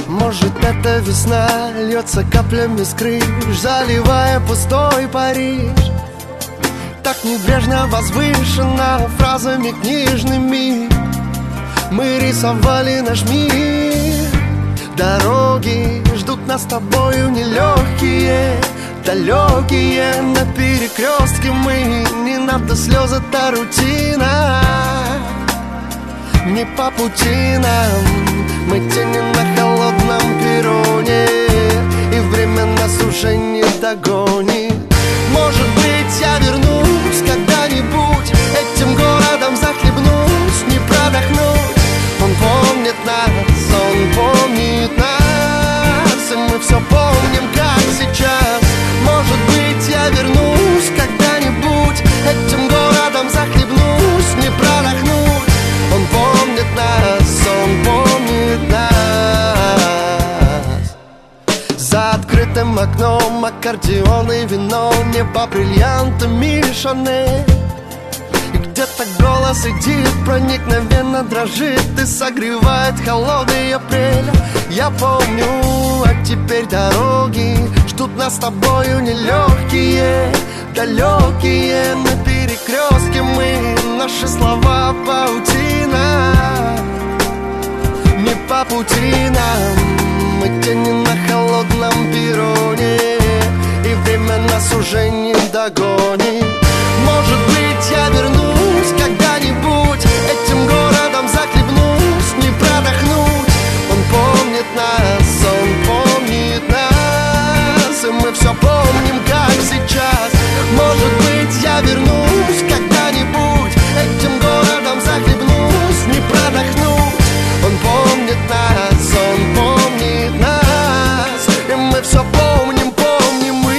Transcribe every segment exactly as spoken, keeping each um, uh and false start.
Может, это весна льется каплями с крыш, заливая пустой Париж. Так небрежно возвышенно фразами книжными мы рисовали наш мир. Дороги ждут нас с тобою нелегкие, далекие. На перекрестке мы, не надо слез, это рутина. Не по пути нам, мы тени на холодном перроне, и время нас уже не догонит. Может быть, я вернусь когда-нибудь, этим городом захлебнусь, не продохнуть. Он помнит нас, он помнит нас, и мы все помним, как сейчас. Может быть, я вернусь когда-нибудь, этим городом захлебнусь, не продохнуть. Он помнит нас, он помнит нас. За открытым окном аккордеон и вино, небо бриллиантами Шанель. И где-то голос идет, проникновенно дрожит и согревает холодный апрель. Я помню, а теперь дороги ждут нас с тобою нелегкие, далекие. На перекрестке мы, наши слова паутина. Не по пути нам, мы тени на холодном перроне, и время нас уже не догонит. Может быть, я вернусь когда-нибудь, этим городом захлебнусь, не продохнуть. Он помнит нас, он помнит нас, и мы все помним, как сейчас. Может быть, я вернусь когда-нибудь, этим городом захлебнусь, не продохнуть. Он помнит нас, он помнит нас, и мы все помним, помним мы.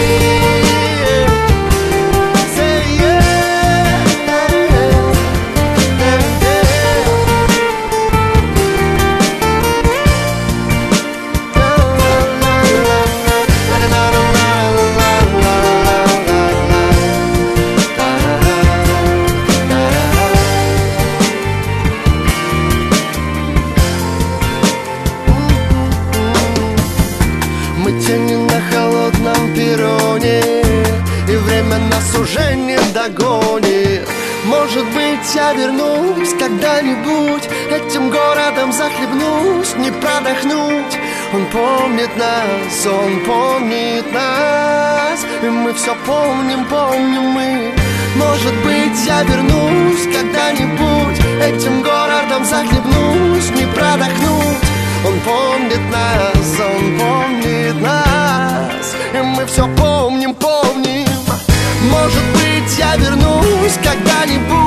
Мы тени на холодном перроне, и время нас уже не догонит. Может быть, я вернусь когда-нибудь, этим городом захлебнусь, не продохнуть. Он помнит нас, он помнит нас, и мы все помним, помним мы. Может быть, я вернусь когда-нибудь, этим городом захлебнусь, не продохнуть. Он помнит нас, он помнит нас, и мы все помним, помним. Может быть, я вернусь когда-нибудь,